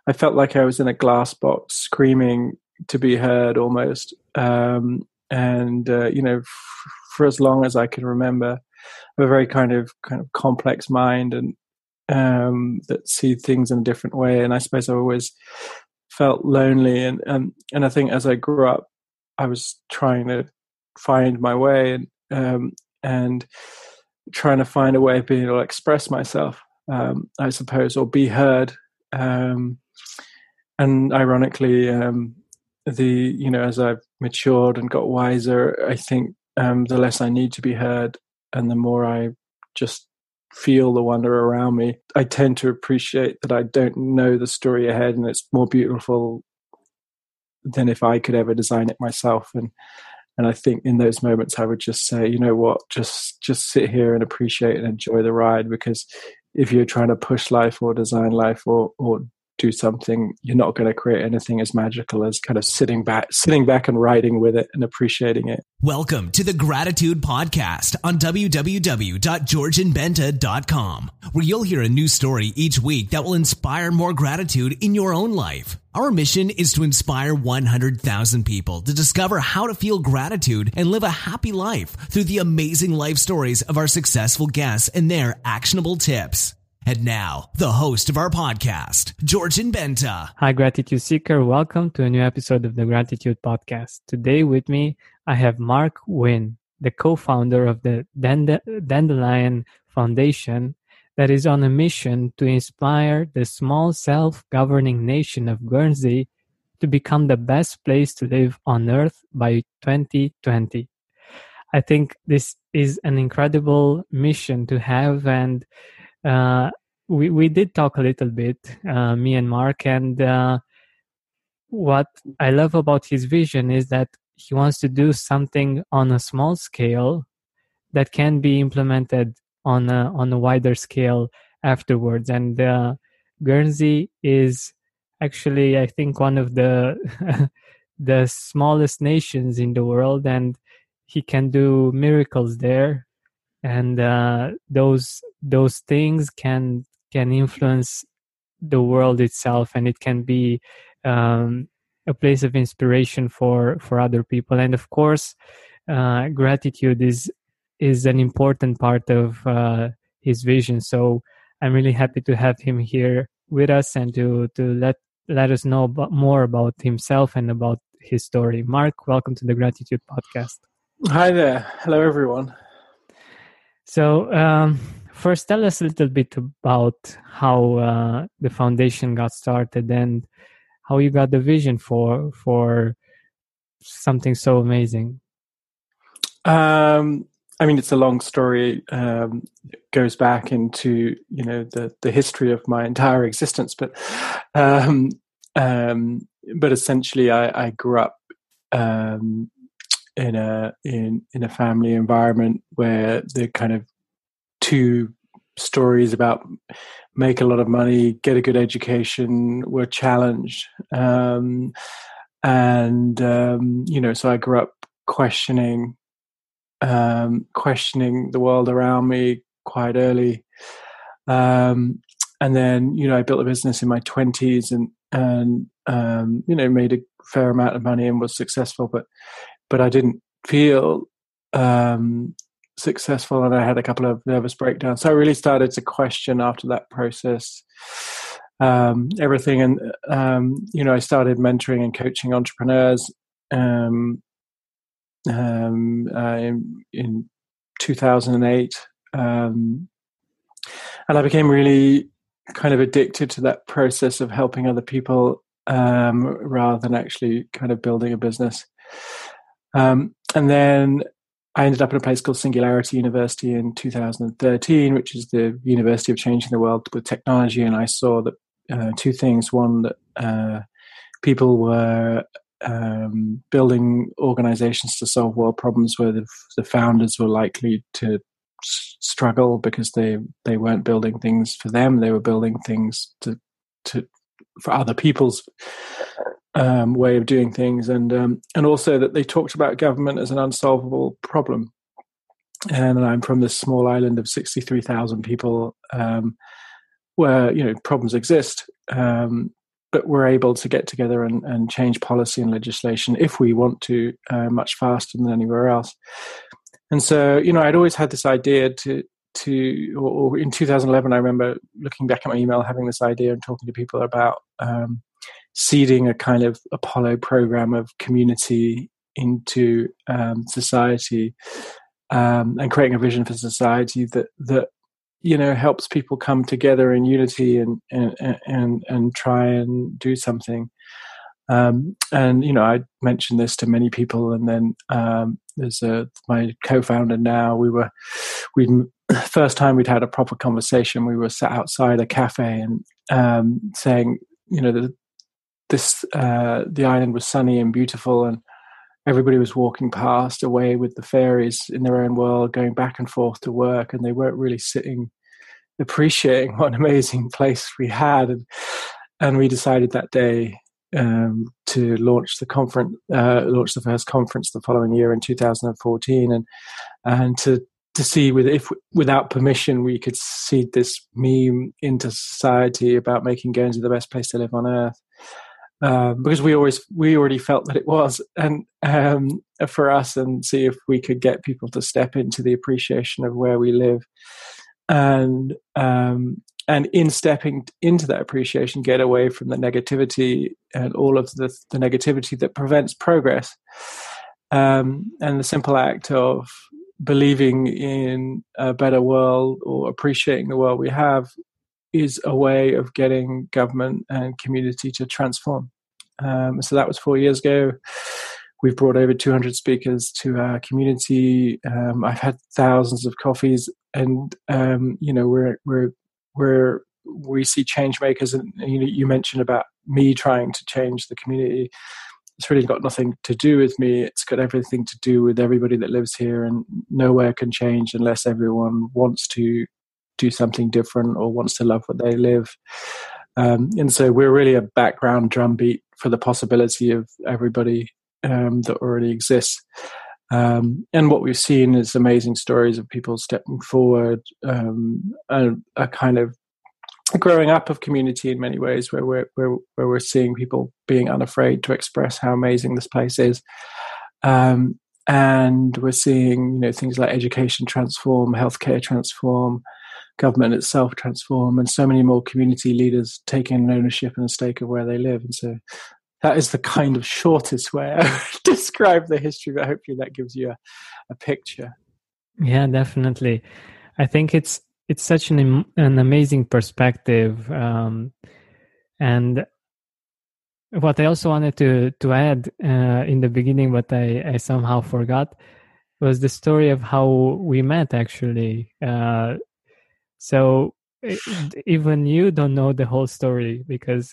I felt like I was in a glass box screaming to be heard almost. For as long as I can remember, I have a very kind of complex mind, and that see things in a different way. And I suppose I always felt lonely. And I think as I grew up, I was trying to find my way, and trying to find a way of being able to express myself, I suppose, or be heard. And ironically, as I've matured and got wiser, I think the less I need to be heard, and the more I just feel the wonder around me, I tend to appreciate that I don't know the story ahead, and it's more beautiful than if I could ever design it myself. And I think in those moments I would just say, you know what, just sit here and appreciate and enjoy the ride, because if you're trying to push life or design life or do something, you're not going to create anything as magical as kind of sitting back and riding with it and appreciating it. Welcome to the Gratitude Podcast on www.georgianbenta.com, where you'll hear a new story each week that will inspire more gratitude in your own life. Our mission is to inspire 100,000 people to discover how to feel gratitude and live a happy life through the amazing life stories of our successful guests and their actionable tips. And now, the host of our podcast, Georgian Benta. Hi, Gratitude Seeker. Welcome to a new episode of the Gratitude Podcast. Today with me, I have Mark Wynn, the co-founder of the Dandelion Foundation, that is on a mission to inspire the small self-governing nation of Guernsey to become the best place to live on Earth by 2020. I think this is an incredible mission to have, and we did talk a little bit, me and Mark, and what I love about his vision is that he wants to do something on a small scale that can be implemented on a wider scale afterwards. And Guernsey is actually, I think, one of the the smallest nations in the world, and he can do miracles there. And those things can influence the world itself, and it can be a place of inspiration for other people. And of course, gratitude is an important part of his vision. So I'm really happy to have him here with us and to let us know more about himself and about his story. Mark, welcome to the Gratitude Podcast. Hi there. Hello, everyone. So first, tell us a little bit about how the foundation got started and how you got the vision for something so amazing. I mean, it's a long story. It goes back into the history of my entire existence, but essentially, I grew up in a family environment where the kind of two stories about make a lot of money, get a good education were challenged. So I grew up questioning the world around me quite early. And then, I built a business in my 20s and made a fair amount of money and was successful, but I didn't feel successful, and I had a couple of nervous breakdowns. So I really started to question after that process everything. And, I started mentoring and coaching entrepreneurs in 2008. And I became really kind of addicted to that process of helping other people rather than actually kind of building a business. And then I ended up in a place called Singularity University in 2013, which is the University of Changing the World with Technology. And I saw that two things. One, that people were building organizations to solve world problems where the founders were likely to struggle because they weren't building things for them. They were building things for other people's way of doing things, and also that they talked about government as an unsolvable problem. And I'm from this small island of 63,000 people, where problems exist, we're able to get together and change policy and legislation if we want to, much faster than anywhere else. And so, I'd always had this idea or in 2011, I remember looking back at my email, having this idea and talking to people about seeding a kind of Apollo program of community into society, and creating a vision for society that helps people come together in unity and try and do something. I mentioned this to many people, and then there's my co-founder now. First time we'd had a proper conversation, we were sat outside a cafe and saying, the island was sunny and beautiful, and everybody was walking past away with the fairies in their own world, going back and forth to work, and they weren't really sitting appreciating what an amazing place we had. And we decided that day to launch the first conference the following year in 2014, and to see if without permission we could seed this meme into society about making Guernsey the best place to live on earth. Because we already felt that it was, and for us, and see if we could get people to step into the appreciation of where we live, and in stepping into that appreciation, get away from the negativity and all of the negativity that prevents progress, and the simple act of believing in a better world or appreciating the world we have is a way of getting government and community to transform. So that was 4 years ago. We've brought over 200 speakers to our community. I've had thousands of coffees, and we see change makers. And you mentioned about me trying to change the community. It's really got nothing to do with me. It's got everything to do with everybody that lives here, and nowhere can change unless everyone wants to do something different or wants to love what they live. And so we're really a background drumbeat for the possibility of everybody that already exists. And what we've seen is amazing stories of people stepping forward, a kind of growing up of community in many ways, where we're seeing people being unafraid to express how amazing this place is. And we're seeing, things like education transform, healthcare transform, government itself transform, and so many more community leaders taking ownership and a stake of where they live. And so that is the kind of shortest way I would describe the history, but hopefully that gives you a picture. Yeah, definitely. I think it's such an amazing perspective. And what I also wanted to add in the beginning, but I somehow forgot, was the story of how we met, actually. So even you don't know the whole story, because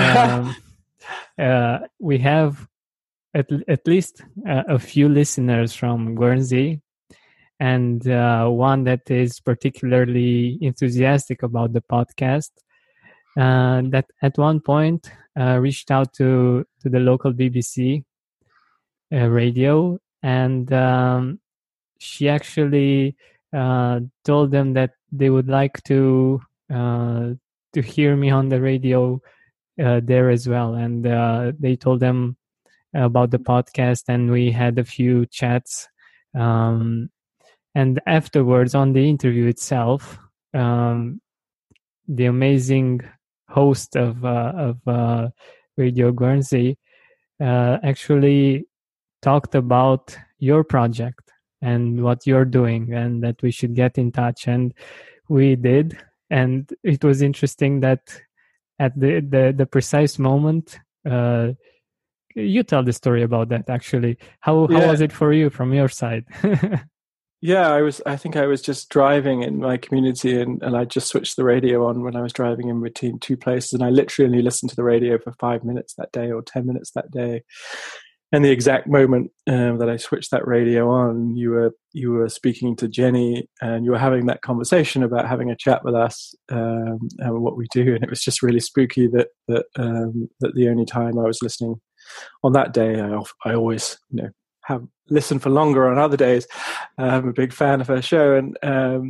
we have at least a few listeners from Guernsey, and one that is particularly enthusiastic about the podcast, that at one point reached out to the local BBC radio, and she actually told them that they would like to hear me on the radio there as well. And they told them about the podcast, and we had a few chats. And afterwards, on the interview itself, the amazing host of Radio Guernsey actually talked about your project and what you're doing, and that we should get in touch. And we did. And it was interesting that at the precise moment, you tell the story about that, actually. How was it for you from your side? Yeah, I think I was just driving in my community, and I just switched the radio on when I was driving in between two places, and I literally only listened to the radio for 5 minutes that day or 10 minutes that day. And the exact moment that I switched that radio on, you were speaking to Jenny, and you were having that conversation about having a chat with us and what we do. And it was just really spooky that the only time I was listening on that day, I always have listened for longer on other days. I'm a big fan of her show,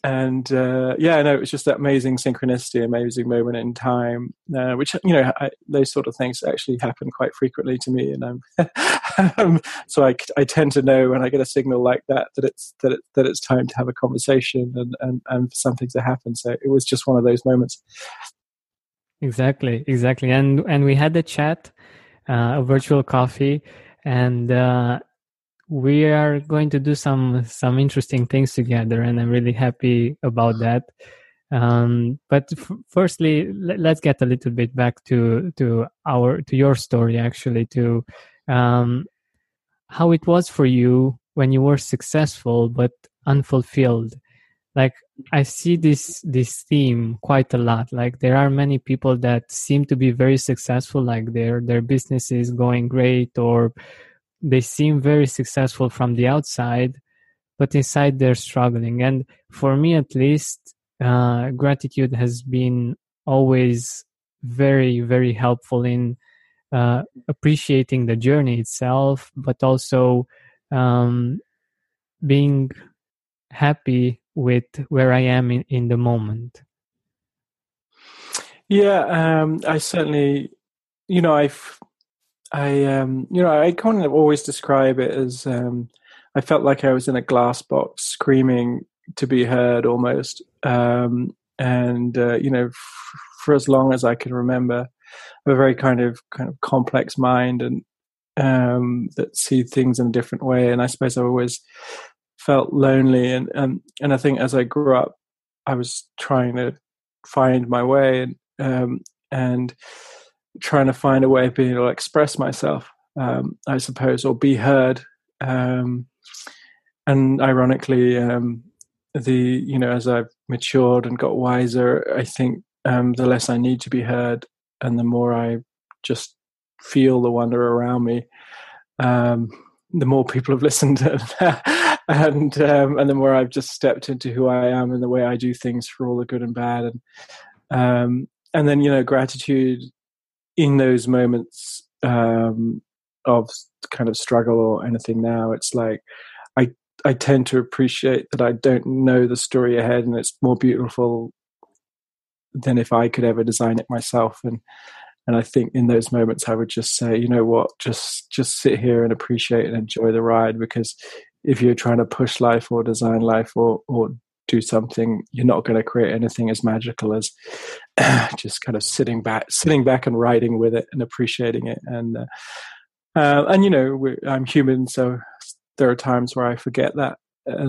yeah, no, it was just that amazing synchronicity, amazing moment in time, which, those sort of things actually happen quite frequently to me. And so I tend to know when I get a signal like that it's time to have a conversation and for something to happen. So it was just one of those moments. Exactly. And we had a chat, a virtual coffee, and we are going to do some interesting things together, and I'm really happy about that. But firstly, let's get a little bit back to your story, actually, to how it was for you when you were successful but unfulfilled. Like, I see this theme quite a lot. Like, there are many people that seem to be very successful, like their business is going great, or they seem very successful from the outside, but inside they're struggling. And for me, at least, gratitude has been always very, very helpful in appreciating the journey itself, but also being happy with where I am in the moment. Yeah, I certainly, I kind of always describe it as I felt like I was in a glass box screaming to be heard almost. For as long as I can remember, I have a very kind of complex mind and that see things in a different way. And I suppose I always felt lonely. And I think as I grew up, I was trying to find my way and trying to find a way of being able to express myself, I suppose, or be heard. And ironically, as I've matured and got wiser, I think the less I need to be heard, and the more I just feel the wonder around me, the more people have listened, and the more I've just stepped into who I am and the way I do things, for all the good and bad, and then gratitude in those moments of kind of struggle or anything. Now it's like I tend to appreciate that I don't know the story ahead, and it's more beautiful than if I could ever design it myself. And I think in those moments I would just say, you know what, just sit here and appreciate and enjoy the ride, because if you're trying to push life or design life or do something, you're not going to create anything as magical as just kind of sitting back and riding with it and appreciating it. And I'm human, so there are times where I forget that,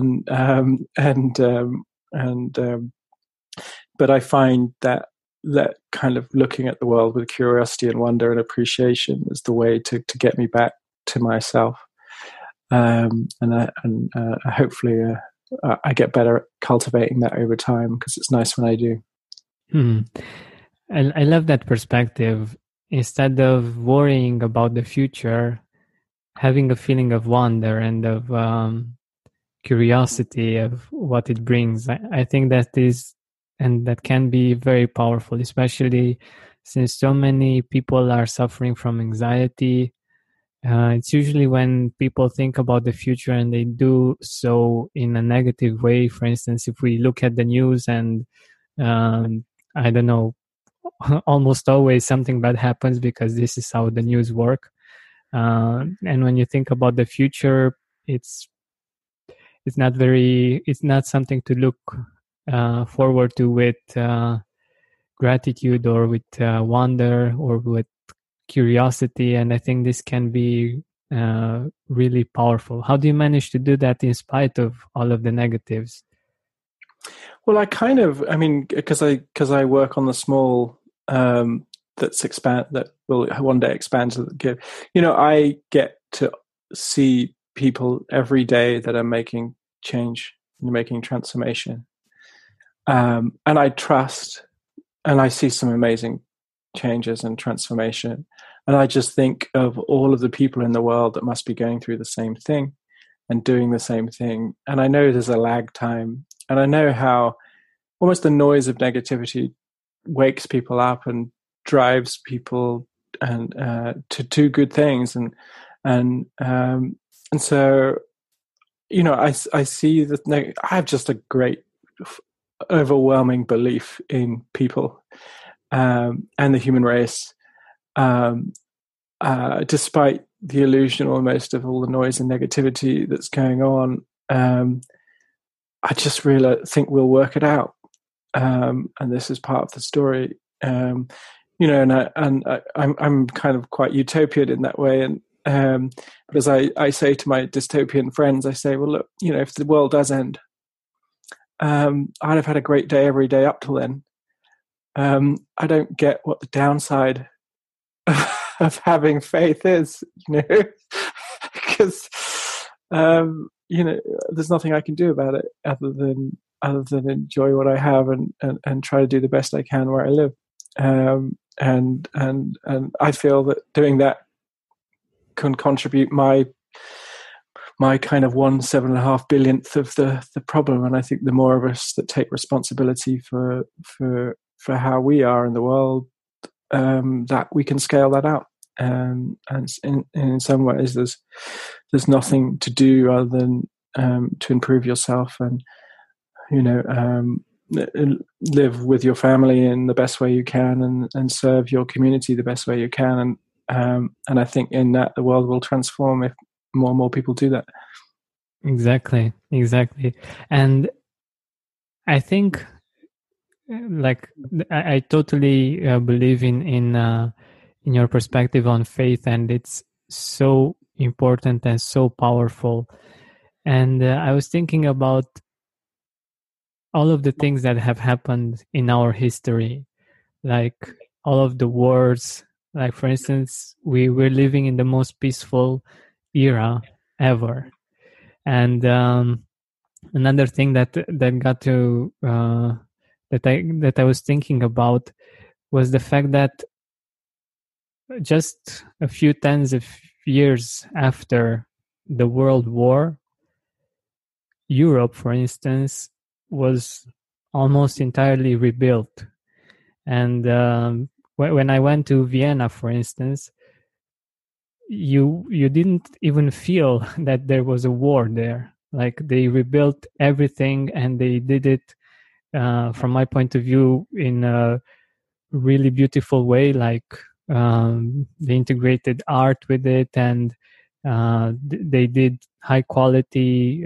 but I find that kind of looking at the world with curiosity and wonder and appreciation is the way to get me back to myself. Hopefully I get better at cultivating that over time, because it's nice when I do. I love that perspective. Instead of worrying about the future, having a feeling of wonder and of curiosity of what it brings. I think that is, and that can be very powerful, especially since so many people are suffering from anxiety. It's usually when people think about the future and they do so in a negative way. For instance, if we look at the news and I don't know, almost always something bad happens because this is how the news work. And when you think about the future, it's not something to look forward to with gratitude or with wonder or with curiosity. And I think this can be really powerful. How do you manage to do that in spite of all of the negatives? Well, because I work on the small that will one day expand to give. I get to see people every day that are making change and making transformation, and I trust, and I see some amazing changes and transformation, and I just think of all of the people in the world that must be going through the same thing and doing the same thing. And I know there's a lag time, and I know how almost the noise of negativity wakes people up and drives people and to do good things, and so I see that I have just a great overwhelming belief in people and the human race, despite the illusion almost of all the noise and negativity that's going on. I just really think we'll work it out, and this is part of the story. And I'm kind of quite utopian in that way, and but as I say to my dystopian friends, I say, well, look, if the world does end, I'd have had a great day every day up till then. I don't get what the downside of having faith is, because there's nothing I can do about it other than enjoy what I have and try to do the best I can where I live. And I feel that doing that can contribute my kind of 1/7.5 billionth of the problem. And I think the more of us that take responsibility for how we are in the world, that we can scale that out. And in some ways, there's nothing to do other than to improve yourself and live with your family in the best way you can, and serve your community the best way you can. And I think in that the world will transform if more and more people do that. Exactly. And I think, like, I totally believe in your perspective on faith, and it's so important and so powerful. And I was thinking about all of the things that have happened in our history, like all of the wars. Like, for instance, we're living in the most peaceful era ever. And another thing that got to that I was thinking about was the fact that just a few tens of years after the World War, Europe, for instance, was almost entirely rebuilt. And when I went to Vienna, for instance, you didn't even feel that there was a war there. Like, they rebuilt everything, and they did it, from my point of view, in a really beautiful way. Like, they integrated art with it, and they did high quality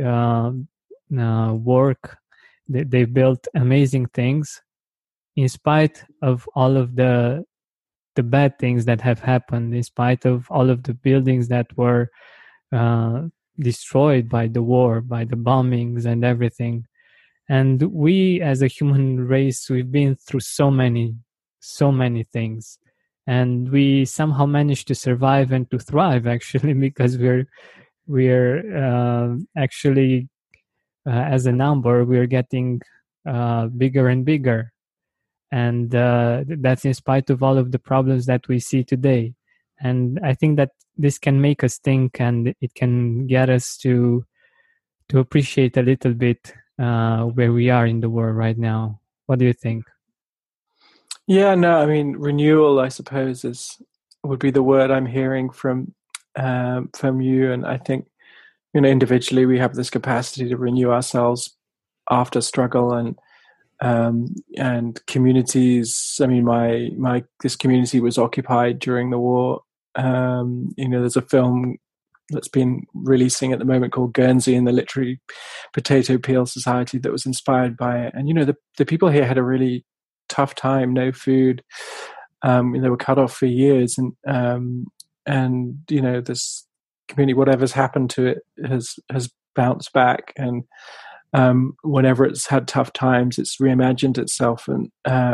work. They built amazing things in spite of all of the bad things that have happened, in spite of all of the buildings that were destroyed by the war, by the bombings and everything. And we, as a human race, we've been through so many things, and we somehow managed to survive and to thrive, actually, because we're actually, as a number, we're getting bigger and bigger. And that's in spite of all of the problems that we see today. And I think that this can make us think, and it can get us to appreciate a little bit where we are in the world right now. What do you think? Yeah, no, I mean, renewal, I suppose, would be the word I'm hearing from you. And I think, individually, we have this capacity to renew ourselves after struggle, and communities. I mean, this community was occupied during the war. There's a film that's been releasing at the moment called Guernsey and the Literary Potato Peel Society that was inspired by it. And the people here had a really tough time, no food. They were cut off for years, and this community, whatever's happened to it, has bounced back, and whenever it's had tough times, it's reimagined itself. And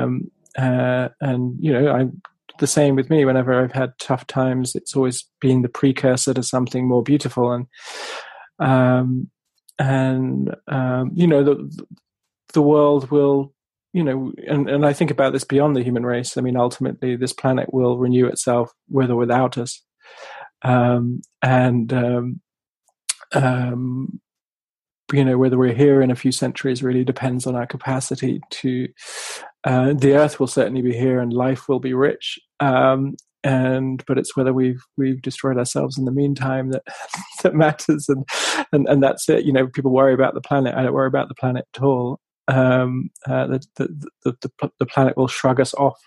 I'm the same with me. Whenever I've had tough times, it's always been the precursor to something more beautiful. And the world will, and I think about this beyond the human race. I mean, ultimately, this planet will renew itself with or without us. Whether we're here in a few centuries really depends on our capacity to. The Earth will certainly be here, and life will be rich. But it's whether we've destroyed ourselves in the meantime that matters, and that's it. People worry about the planet. I don't worry about the planet at all. the planet will shrug us off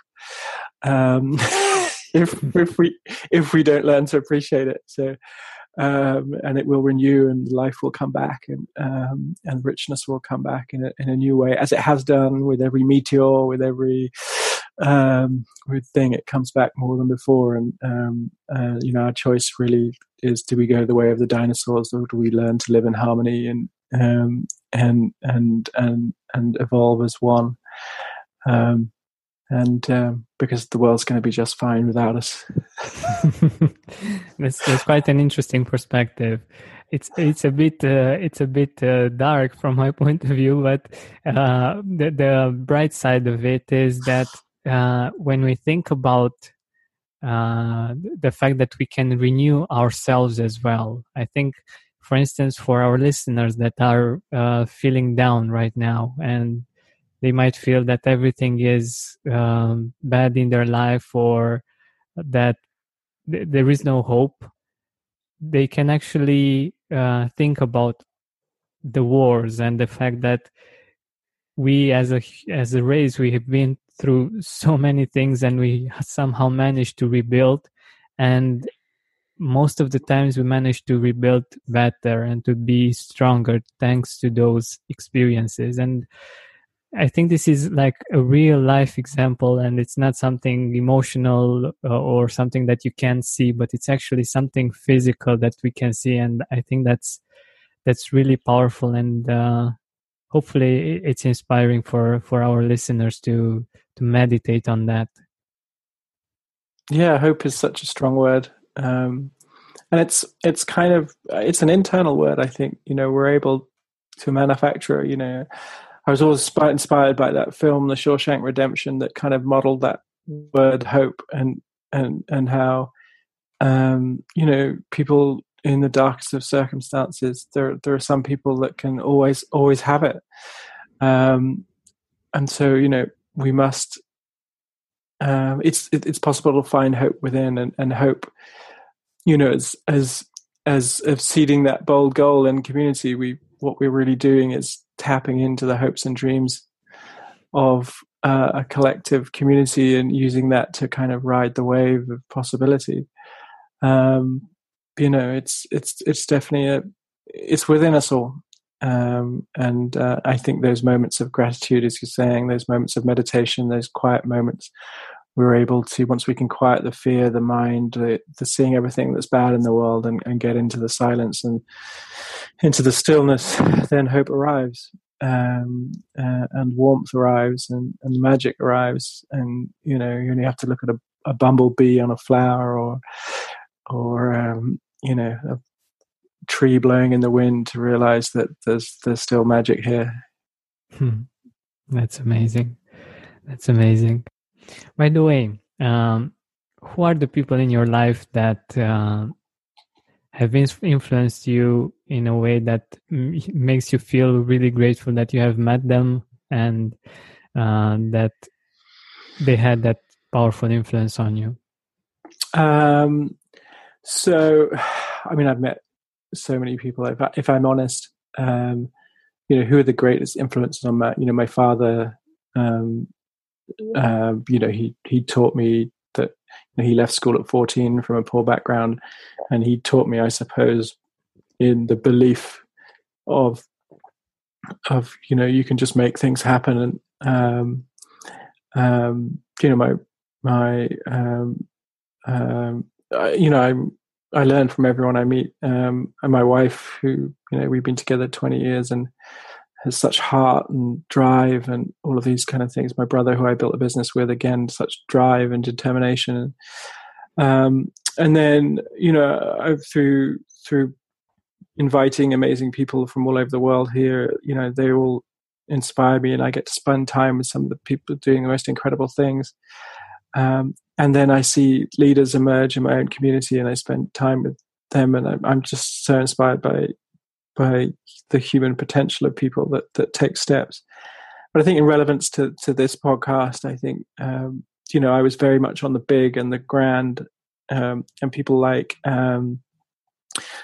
if we don't learn to appreciate it. So, and it will renew, and life will come back, and richness will come back in a new way, as it has done with every meteor, with every thing. It comes back more than before, and our choice really is: do we go the way of the dinosaurs, or do we learn to live in harmony and evolve as one? Because the world's going to be just fine without us. That's quite an interesting perspective. It's a bit dark from my point of view, but the bright side of it is that when we think about the fact that we can renew ourselves as well, I think, for instance, for our listeners that are feeling down right now, and they might feel that everything is bad in their life, or that there is no hope, they can actually think about the wars and the fact that we as a race, we have been through so many things, and we somehow managed to rebuild. And most of the times we manage to rebuild better and to be stronger thanks to those experiences. And I think this is like a real life example, and it's not something emotional or something that you can't see, but it's actually something physical that we can see. And I think that's really powerful, and hopefully it's inspiring for our listeners to meditate on that. Yeah, hope is such a strong word. And it's an internal word. I think, we're able to manufacture, I was always inspired by that film, The Shawshank Redemption, that kind of modeled that word hope, and how, people in the darkest of circumstances, there are some people that can always have it. And so, we must, it's possible to find hope within, and hope, as of seeding that bold goal in community, what we're really doing is tapping into the hopes and dreams of a collective community, and using that to kind of ride the wave of possibility. It's definitely it's within us all. And I think those moments of gratitude, as you're saying, those moments of meditation, those quiet moments, we're able to, once we can quiet the fear, the mind, the seeing everything that's bad in the world, and get into the silence and into the stillness, then hope arrives, and warmth arrives, and magic arrives. And you only have to look at a bumblebee on a flower, or a tree blowing in the wind, to realize that there's still magic here. That's amazing. By the way, who are the people in your life that have influenced you in a way that makes you feel really grateful that you have met them, and that they had that powerful influence on you? So, I've met so many people. If I'm honest, who are the greatest influences on my father? He taught me that he left school at 14 from a poor background, and he taught me, I suppose, in the belief of you can just make things happen. And I learn from everyone I meet, and my wife, who we've been together 20 years and has such heart and drive and all of these kind of things. My brother, who I built a business with, again, such drive and determination. And then, through inviting amazing people from all over the world here, they all inspire me, and I get to spend time with some of the people doing the most incredible things. And then I see leaders emerge in my own community, and I spend time with them, and I'm just so inspired by the human potential of people that take steps. But I think in relevance to this podcast, I think, I was very much on the big and the grand, and people like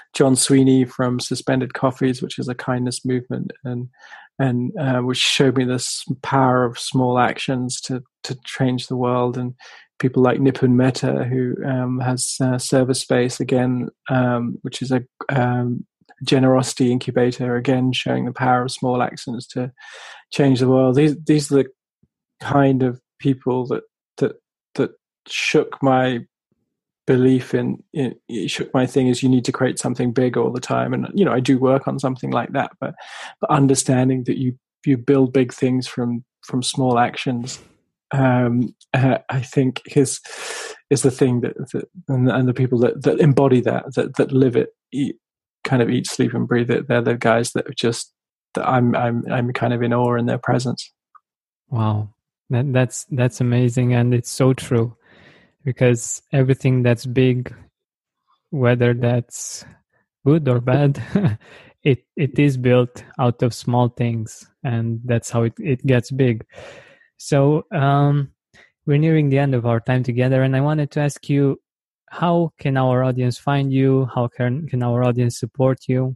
John Sweeney from Suspended Coffees, which is a kindness movement, and which showed me this power of small actions to change the world. And people like Nipun Mehta, who has Service Space again, which is a generosity incubator, again showing the power of small actions to change the world. These are the kind of people that shook my belief in it shook my thing is you need to create something big all the time. And I do work on something like that, but understanding that you build big things from small actions, I think is the thing that and the people that embody that live it, kind of eat, sleep, and breathe it. They're the guys that I'm kind of in awe in their presence. Wow, that's amazing, and it's so true, because everything that's big, whether that's good or bad, it is built out of small things, and that's how it gets big. So we're nearing the end of our time together, and I wanted to ask you, how can our audience find you? How can our audience support you?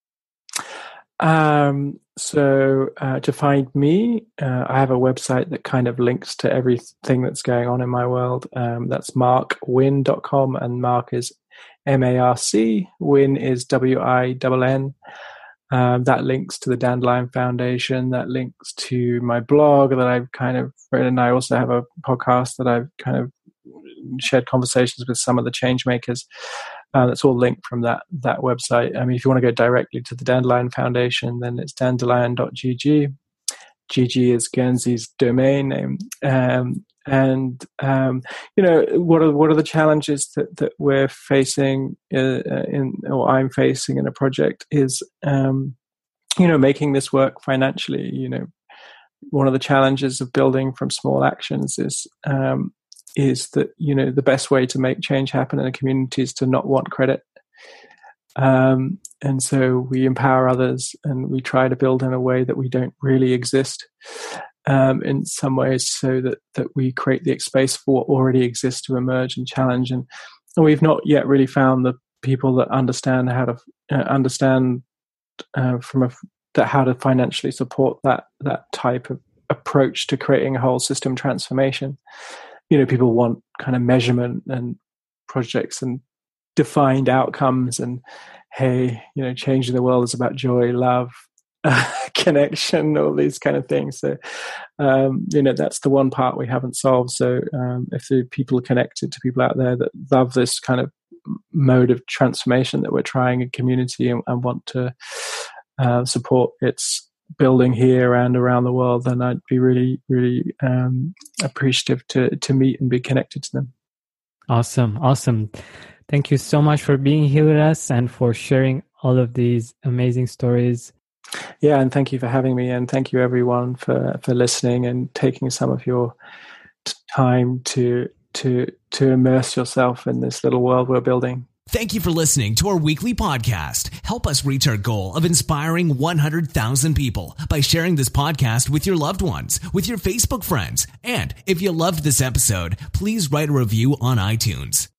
So to find me, I have a website that kind of links to everything that's going on in my world. That's markwinn.com, and Mark is M-A-R-C, Winn is W-I-N-N. That links to the Dandelion Foundation. That links to my blog that I've kind of written. I also have a podcast that I've kind of shared conversations with some of the change makers. That's all linked from that website. I mean, if you want to go directly to the Dandelion Foundation, then it's dandelion.gg. GG is Guernsey's domain name. What are the challenges that we're facing or I'm facing in a project is, making this work financially. One of the challenges of building from small actions is that the best way to make change happen in a community is to not want credit, and so we empower others, and we try to build in a way that we don't really exist in some ways, so that we create the space for what already exists to emerge and challenge. And we've not yet really found the people that understand how to how to financially support that type of approach to creating a whole system transformation. People want kind of measurement and projects and defined outcomes, and hey, changing the world is about joy, love, connection, all these kind of things. So, that's the one part we haven't solved. So, if the people are connected to people out there that love this kind of mode of transformation that we're trying in community and want to support its building here and around the world, then I'd be really, really appreciative to meet and be connected to them. Awesome. Thank you so much for being here with us and for sharing all of these amazing stories. Yeah, and thank you for having me, and thank you everyone for listening and taking some of your time to immerse yourself in this little world we're building. Thank you for listening to our weekly podcast. Help us reach our goal of inspiring 100,000 people by sharing this podcast with your loved ones, with your Facebook friends. And if you loved this episode, please write a review on iTunes.